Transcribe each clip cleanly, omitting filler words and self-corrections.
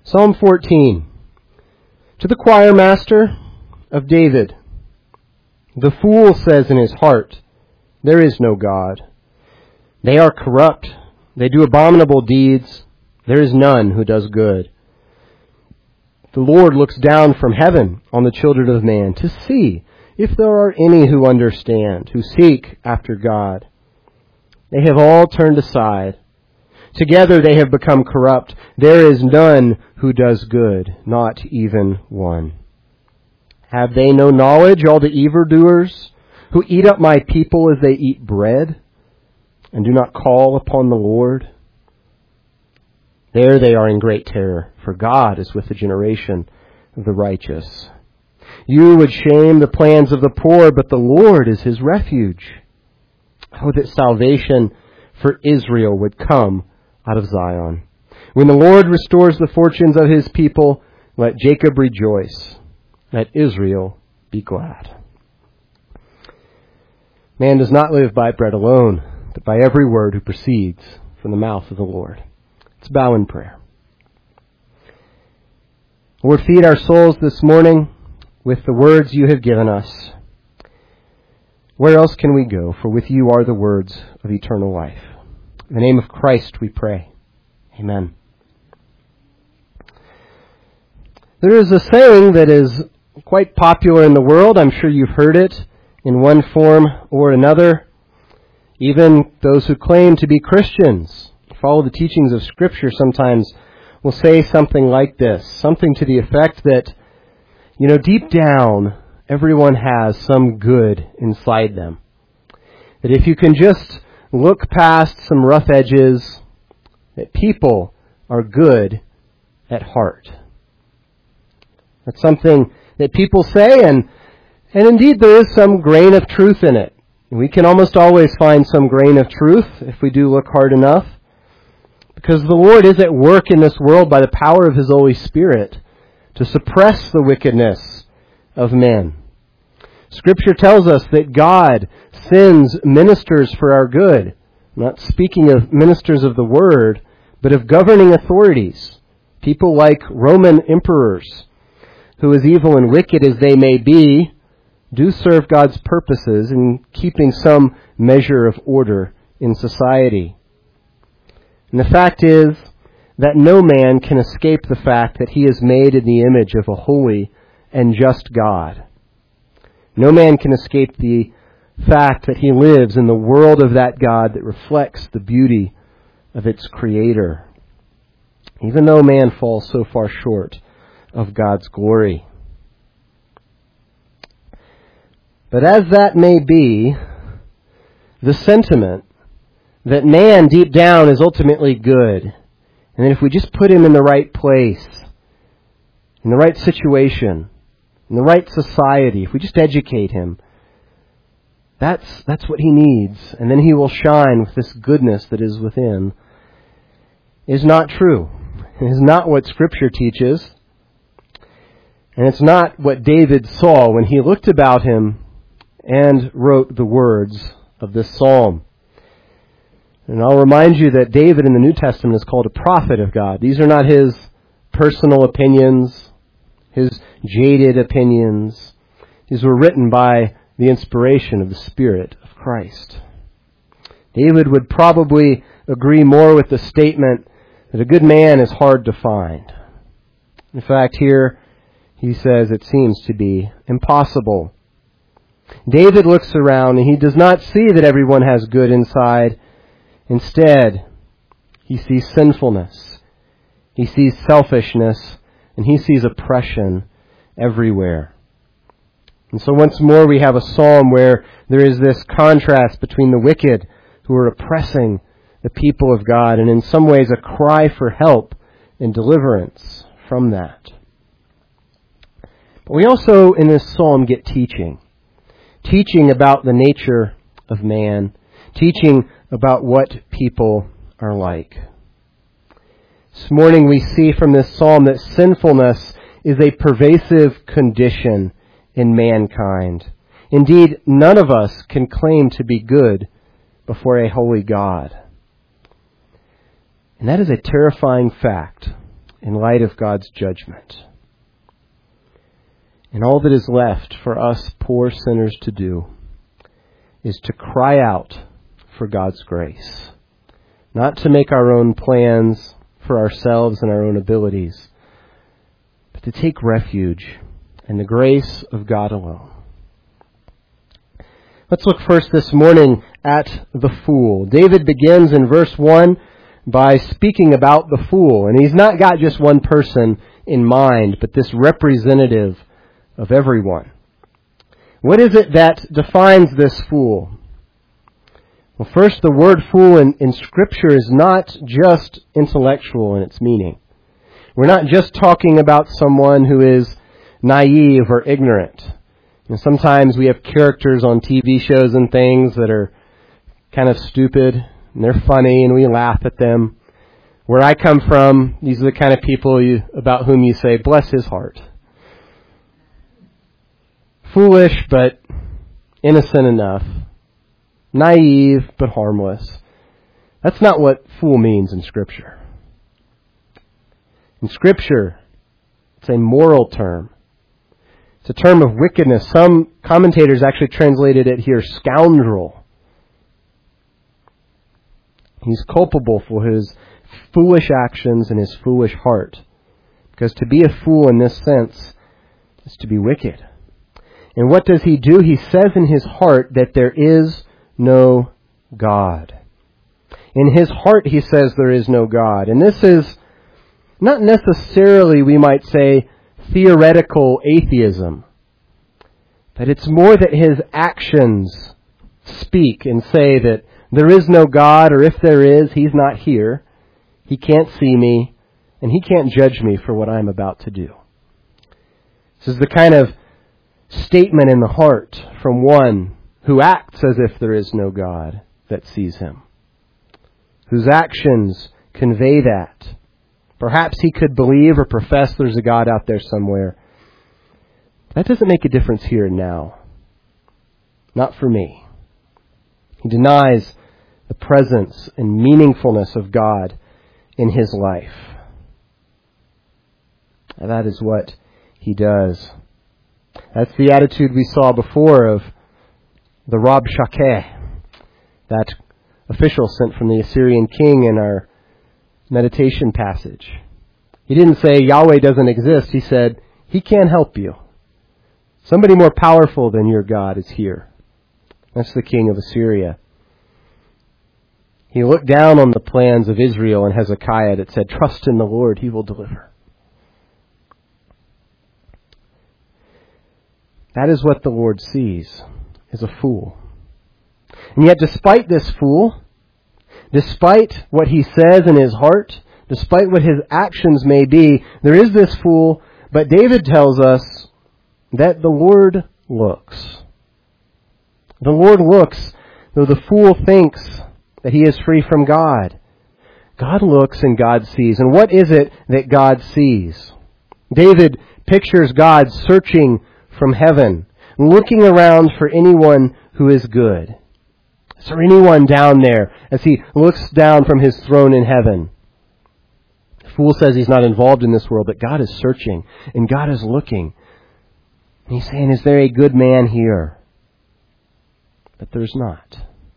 Psalm 14. To the choir master of David. The fool says in his heart, there is no God. They are corrupt. They do abominable deeds. There is none who does good. The Lord looks down from heaven on the children of man to see if there are any who understand, who seek after God. They have all turned aside. Together they have become corrupt. There is none who does good, not even one. Have they no knowledge, all the evildoers, who eat up my people as they eat bread, and do not call upon the Lord? There they are in great terror, for God is with the generation of the righteous. You would shame the plans of the poor, but the Lord is his refuge. Oh, that salvation for Israel would come out of Zion. When the Lord restores the fortunes of his people, let Jacob rejoice. Let Israel be glad. Man does not live by bread alone, but by every word who proceeds from the mouth of the Lord. Let's bow in prayer. Lord, feed our souls this morning with the words you have given us. Where else can we go? For with you are the words of eternal life. In the name of Christ we pray. Amen. There is a saying that is quite popular in the world. I'm sure you've heard it in one form or another. Even those who claim to be Christians, follow the teachings of Scripture, sometimes will say something like this, something to the effect that, deep down, everyone has some good inside them. That if you can just look past some rough edges, that people are good at heart. That's something that people say, and indeed there is some grain of truth in it. We can almost always find some grain of truth if we do look hard enough, because the Lord is at work in this world by the power of his Holy Spirit to suppress the wickedness of men. Scripture tells us that God sends ministers for our good. I'm not speaking of ministers of the Word, but of governing authorities, people like Roman emperors, who, as evil and wicked as they may be, do serve God's purposes in keeping some measure of order in society. And the fact is that no man can escape the fact that he is made in the image of a holy and just God. No man can escape the fact that he lives in the world of that God that reflects the beauty of its Creator, even though man falls so far short of God's glory. But as that may be, the sentiment that man deep down is ultimately good, and that if we just put him in the right place, in the right situation, in the right society, if we just educate him, that's what he needs, and then he will shine with this goodness that is within, is not true. It is not what Scripture teaches, and it's not what David saw when he looked about him and wrote the words of this psalm. And I'll remind you that David in the New Testament is called a prophet of God. These are not his personal opinions, his jaded opinions. These were written by the inspiration of the Spirit of Christ. David would probably agree more with the statement that a good man is hard to find. In fact, here he says it seems to be impossible. David looks around and he does not see that everyone has good inside. Instead, he sees sinfulness. He sees selfishness, and he sees oppression everywhere. And so once more we have a psalm where there is this contrast between the wicked who are oppressing the people of God, and in some ways a cry for help and deliverance from that. But we also in this psalm get teaching about the nature of man, teaching about what people are like. This morning we see from this psalm that sinfulness is a pervasive condition in mankind. Indeed, none of us can claim to be good before a holy God. And that is a terrifying fact. in light of God's judgment. And all that is left for us poor sinners to do is to cry out for God's grace. Not to make our own plans for ourselves and our own abilities, but to take refuge in the grace of God alone. Let's look first this morning at the fool. David begins in verse 1 by speaking about the fool. And he's not got just one person in mind, but this representative of everyone. What is it that defines this fool? Well, first, the word fool in Scripture is not just intellectual in its meaning. We're not just talking about someone who is naive or ignorant. Sometimes we have characters on TV shows and things that are kind of stupid, and they're funny, and we laugh at them. Where I come from, these are the kind of people about whom you say, bless his heart. Foolish, but innocent enough. Naive, but harmless. That's not what fool means in Scripture. In Scripture, it's a moral term. It's a term of wickedness. Some commentators actually translated it here, scoundrel. He's culpable for his foolish actions and his foolish heart. Because to be a fool in this sense is to be wicked. And what does he do? He says in his heart that there is no God. In his heart, he says there is no God. And this is not necessarily, we might say, theoretical atheism. But it's more that his actions speak and say that there is no God, or if there is, he's not here. He can't see me, and he can't judge me for what I'm about to do. This is the kind of statement in the heart from one who acts as if there is no God that sees him, whose actions convey that. Perhaps he could believe or profess there's a God out there somewhere. That doesn't make a difference here and now. Not for me. He denies the presence and meaningfulness of God in his life. And that is what he does. That's the attitude we saw before of the Rabshakeh, that official sent from the Assyrian king in our meditation passage. He didn't say Yahweh doesn't exist. He said, he can't help you. Somebody more powerful than your God is here. That's the king of Assyria. He looked down on the plans of Israel and Hezekiah that said, trust in the Lord, he will deliver. That is what the Lord sees, is a fool. And yet despite this fool, despite what he says in his heart, despite what his actions may be, there is this fool, but David tells us that the Lord looks. The Lord looks, though the fool thinks that he is free from God. God looks and God sees. And what is it that God sees? David pictures God searching from heaven, looking around for anyone who is good. Is there anyone down there as he looks down from his throne in heaven? The fool says he's not involved in this world, but God is searching and God is looking. And he's saying, is there a good man here? But there's not.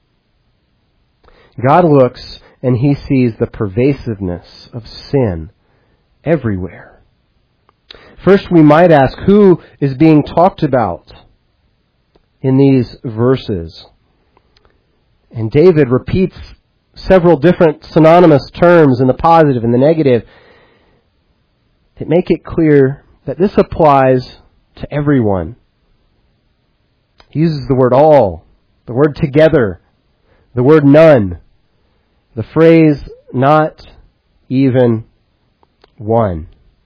God looks and he sees the pervasiveness of sin everywhere. First, we might ask, who is being talked about in these verses? And David repeats several different synonymous terms in the positive and the negative that make it clear that this applies to everyone. He uses the word all, the word together, the word none, the phrase not even one.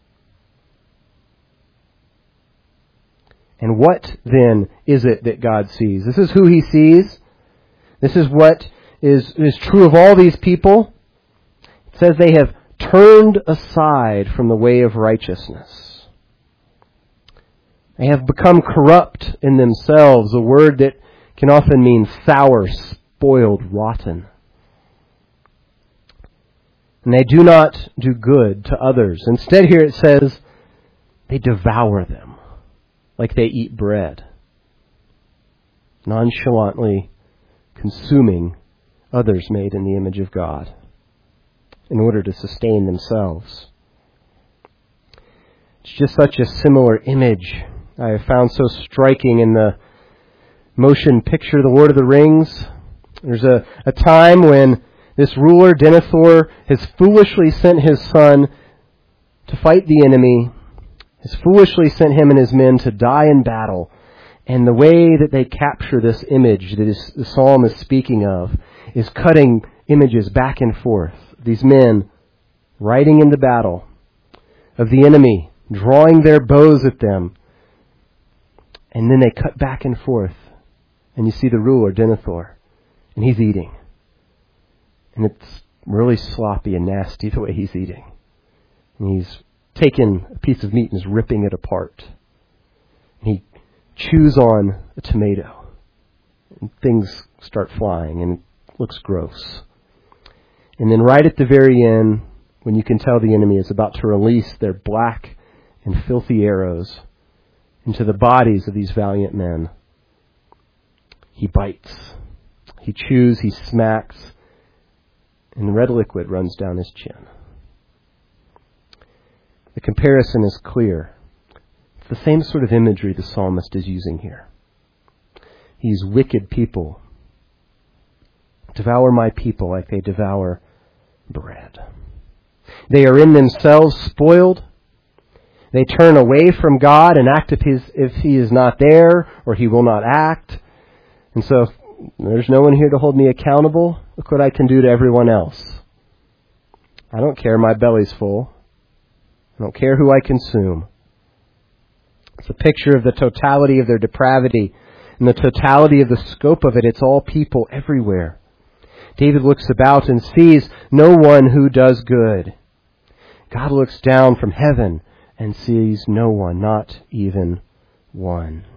And what then is it that God sees? This is who he sees. This is what is true of all these people. It says they have turned aside from the way of righteousness. They have become corrupt in themselves, a word that can often mean sour, spoiled, rotten. And they do not do good to others. Instead, here it says, they devour them like they eat bread, nonchalantly consuming others made in the image of God in order to sustain themselves. It's just such a similar image I have found so striking in the motion picture The Lord of the Rings. There's a time when this ruler, Denethor, has foolishly sent his son to fight the enemy, has foolishly sent him and his men to die in battle. And the way that they capture this image that the psalm is speaking of is cutting images back and forth. These men riding into battle of the enemy, drawing their bows at them. And then they cut back and forth. And you see the ruler, Denethor, and he's eating. And it's really sloppy and nasty the way he's eating. And he's taken a piece of meat and is ripping it apart. And he chews on a tomato. And things start flying and it looks gross. And then right at the very end, when you can tell the enemy is about to release their black and filthy arrows into the bodies of these valiant men, he bites. He chews, he smacks, and the red liquid runs down his chin. The comparison is clear. It's the same sort of imagery the psalmist is using here. These wicked people devour my people like they devour bread. They are in themselves spoiled. They turn away from God and act if He is not there, or He will not act. And so, there's no one here to hold me accountable. Look what I can do to everyone else. I don't care, my belly's full. I don't care who I consume. It's a picture of the totality of their depravity and the totality of the scope of it. It's all people everywhere. David looks about and sees no one who does good. God looks down from heaven and sees no one, not even one.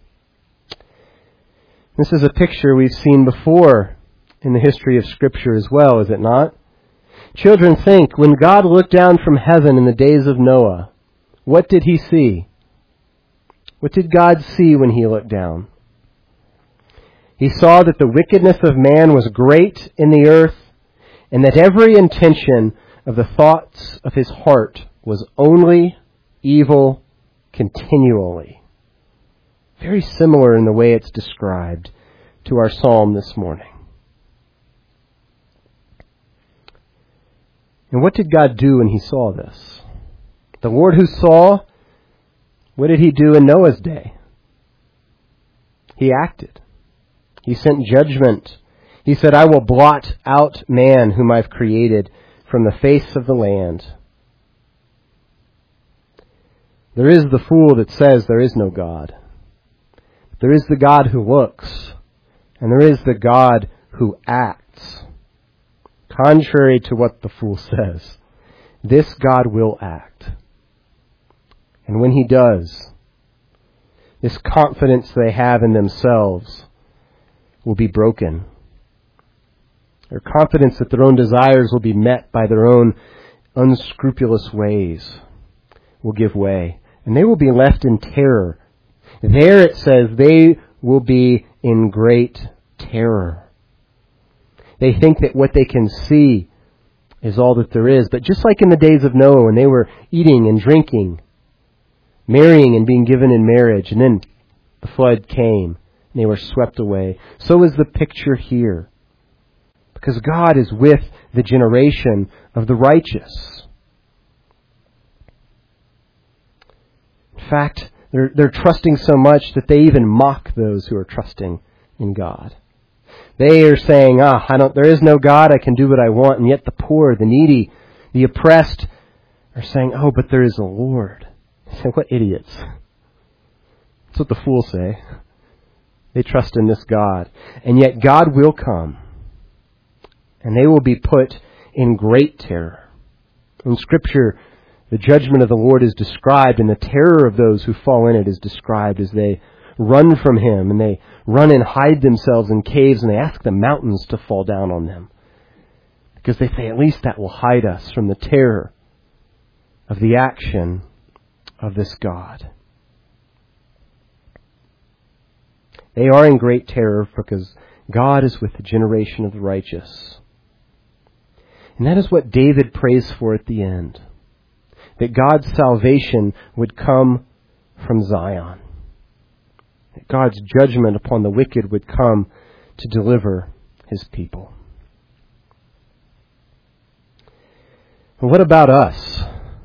This is a picture we've seen before in the history of Scripture as well, is it not? Children, think, when God looked down from heaven in the days of Noah, what did He see? What did God see when He looked down? He saw that the wickedness of man was great in the earth, and that every intention of the thoughts of his heart was only evil continually. Very similar in the way it's described to our psalm this morning. And what did God do when He saw this? The Lord who saw, what did He do in Noah's day? He acted. He sent judgment. He said, I will blot out man whom I've created from the face of the land. There is the fool that says there is no God. There is the God who looks, and there is the God who acts. Contrary to what the fool says, this God will act. And when He does, this confidence they have in themselves will be broken. Their confidence that their own desires will be met by their own unscrupulous ways will give way, and they will be left in terror. There it says they will be in great terror. They think that what they can see is all that there is. But just like in the days of Noah, when they were eating and drinking, marrying and being given in marriage, and then the flood came, and they were swept away. So is the picture here. Because God is with the generation of the righteous. In fact, they're trusting so much that they even mock those who are trusting in God. They are saying, there is no God, I can do what I want. And yet the poor, the needy, the oppressed are saying, but there is a Lord. I say, what idiots. That's what the fools say. They trust in this God. And yet God will come. And they will be put in great terror. In Scripture, the judgment of the Lord is described, and the terror of those who fall in it is described as they run from Him, and they run and hide themselves in caves, and they ask the mountains to fall down on them. Because they say, at least that will hide us from the terror of the action of this God. They are in great terror because God is with the generation of the righteous. And that is what David prays for at the end. That God's salvation would come from Zion. That God's judgment upon the wicked would come to deliver His people. And what about us?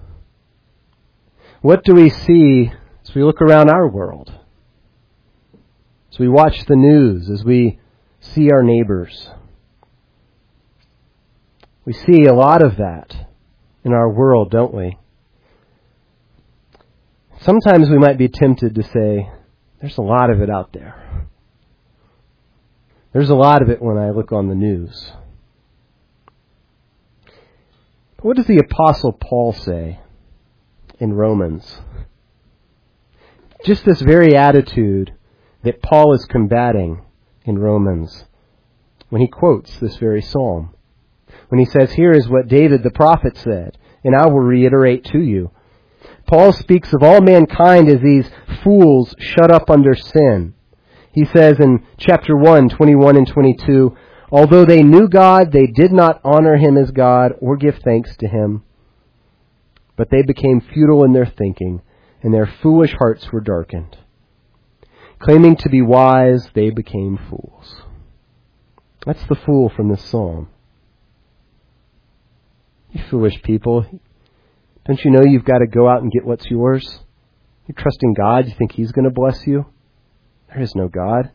What do we see as we look around our world? As we watch the news, as we see our neighbors? We see a lot of that in our world, don't we? Sometimes we might be tempted to say, there's a lot of it out there. There's a lot of it when I look on the news. But what does the Apostle Paul say in Romans? Just this very attitude that Paul is combating in Romans when he quotes this very psalm. When he says, here is what David the prophet said, and I will reiterate to you. Paul speaks of all mankind as these fools shut up under sin. He says in chapter 1, 21 and 22, although they knew God, they did not honor Him as God or give thanks to Him. But they became futile in their thinking, and their foolish hearts were darkened. Claiming to be wise, they became fools. That's the fool from this psalm. You foolish people. Don't you know you've got to go out and get what's yours? You're trusting God. You think He's going to bless you? There is no God.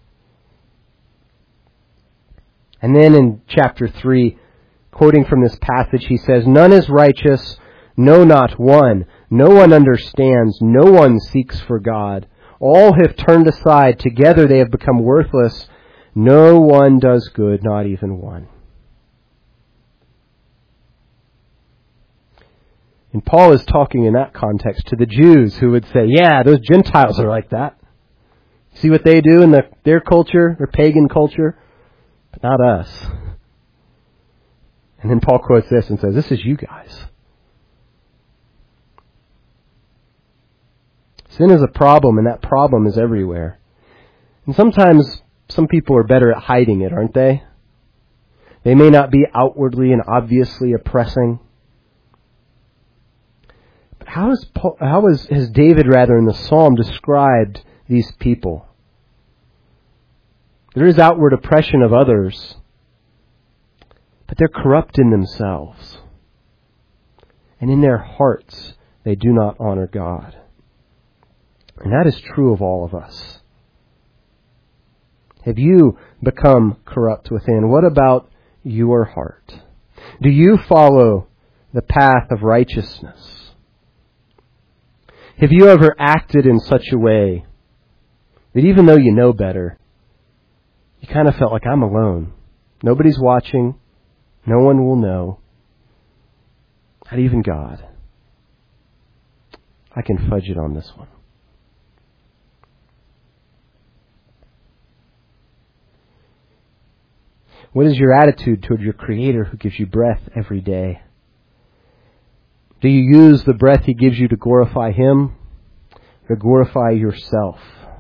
And then in chapter 3, quoting from this passage, he says, none is righteous, no, not one. No one understands. No one seeks for God. All have turned aside. Together they have become worthless. No one does good, not even one. And Paul is talking in that context to the Jews who would say, yeah, those Gentiles are like that. See what they do in their culture, their pagan culture? But not us. And then Paul quotes this and says, this is you guys. Sin is a problem, and that problem is everywhere. And sometimes some people are better at hiding it, aren't they? They may not be outwardly and obviously oppressing. But how has David in the psalm described these people? There is outward oppression of others, but they're corrupt in themselves. And in their hearts, they do not honor God. And that is true of all of us. Have you become corrupt within? What about your heart? Do you follow the path of righteousness? Have you ever acted in such a way that even though you know better, you kind of felt like I'm alone. Nobody's watching. No one will know. Not even God. I can fudge it on this one. What is your attitude toward your Creator who gives you breath every day? Do you use the breath He gives you to glorify Him or glorify yourself?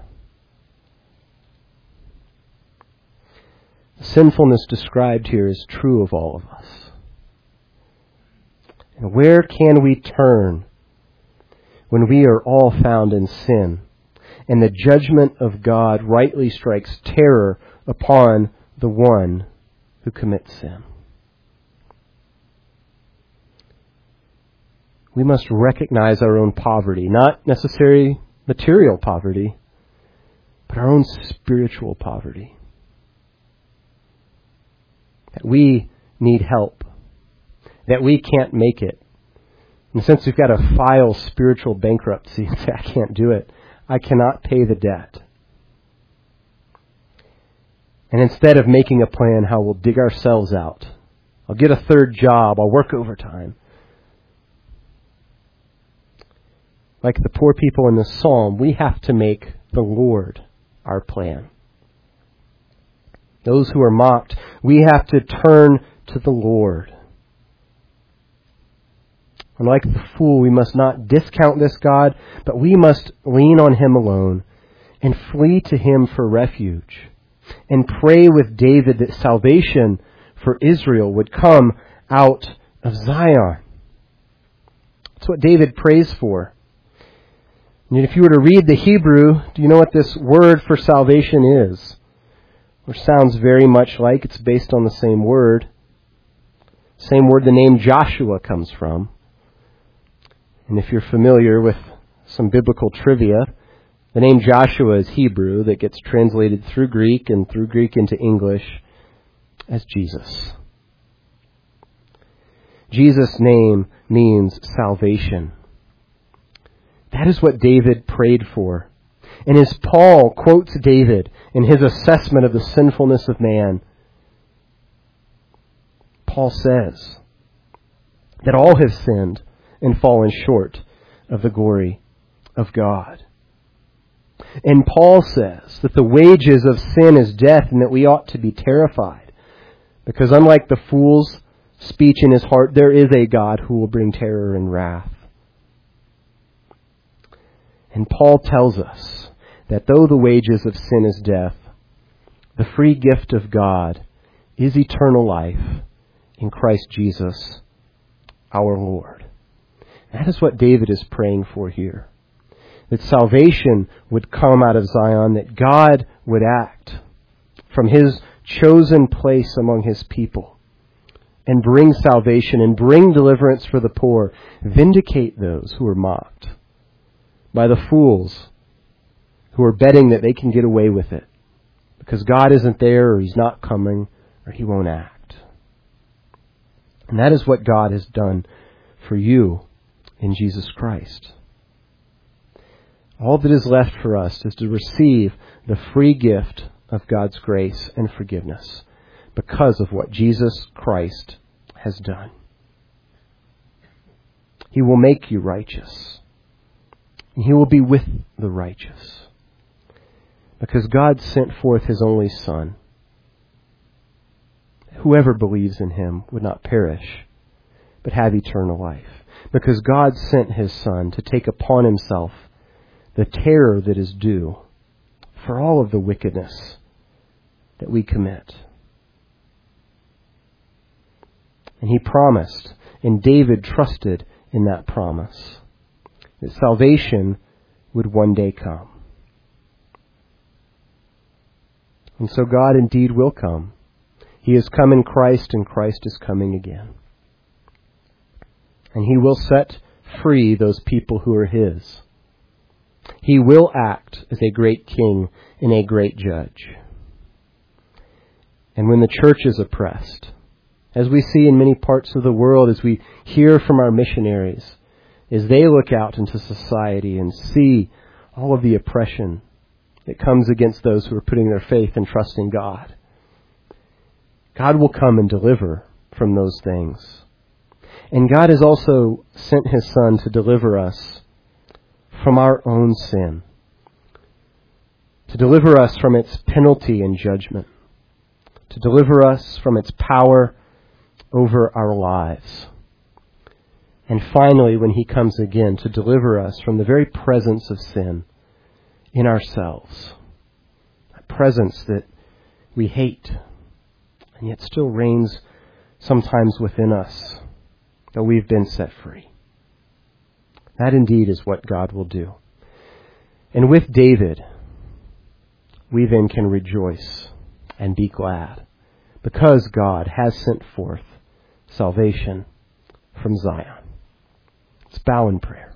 The sinfulness described here is true of all of us. And where can we turn when we are all found in sin and the judgment of God rightly strikes terror upon the one who commits sin? We must recognize our own poverty, not necessarily material poverty, but our own spiritual poverty. That we need help, that we can't make it. In the sense we've got to file spiritual bankruptcy and say, I can't do it. I cannot pay the debt. And instead of making a plan how we'll dig ourselves out, I'll get a third job, I'll work overtime. Like the poor people in the psalm, we have to make the Lord our plan. Those who are mocked, we have to turn to the Lord. Unlike the fool, we must not discount this God, but we must lean on Him alone and flee to Him for refuge, and pray with David that salvation for Israel would come out of Zion. That's what David prays for. And if you were to read the Hebrew, do you know what this word for salvation is? Or sounds very much like it's based on the same word. Same word the name Joshua comes from. And if you're familiar with some biblical trivia, the name Joshua is Hebrew that gets translated through Greek and through Greek into English as Jesus. Jesus' name means salvation. That is what David prayed for. And as Paul quotes David in his assessment of the sinfulness of man, Paul says that all have sinned and fallen short of the glory of God. And Paul says that the wages of sin is death and that we ought to be terrified, because unlike the fool's speech in his heart, there is a God who will bring terror and wrath. And Paul tells us that though the wages of sin is death, the free gift of God is eternal life in Christ Jesus, our Lord. That is what David is praying for here. That salvation would come out of Zion, that God would act from His chosen place among His people and bring salvation and bring deliverance for the poor, vindicate those who are mocked by the fools who are betting that they can get away with it because God isn't there, or He's not coming, or He won't act. And that is what God has done for you in Jesus Christ. All that is left for us is to receive the free gift of God's grace and forgiveness because of what Jesus Christ has done. He will make you righteous, and He will be with the righteous, because God sent forth His only Son. Whoever believes in Him would not perish, but have eternal life, because God sent His Son to take upon Himself the terror that is due for all of the wickedness that we commit. And He promised, and David trusted in that promise, that salvation would one day come. And so God indeed will come. He has come in Christ, and Christ is coming again. And He will set free those people who are His. He will act as a great king and a great judge. And when the church is oppressed, as we see in many parts of the world, as we hear from our missionaries, as they look out into society and see all of the oppression that comes against those who are putting their faith and trust in God, God will come and deliver from those things. And God has also sent His Son to deliver us from our own sin, to deliver us from its penalty and judgment, to deliver us from its power over our lives. And finally, when He comes again, to deliver us from the very presence of sin in ourselves, a presence that we hate and yet still reigns sometimes within us, though we've been set free. That indeed is what God will do. And with David, we then can rejoice and be glad, because God has sent forth salvation from Zion. Let's bow in prayer.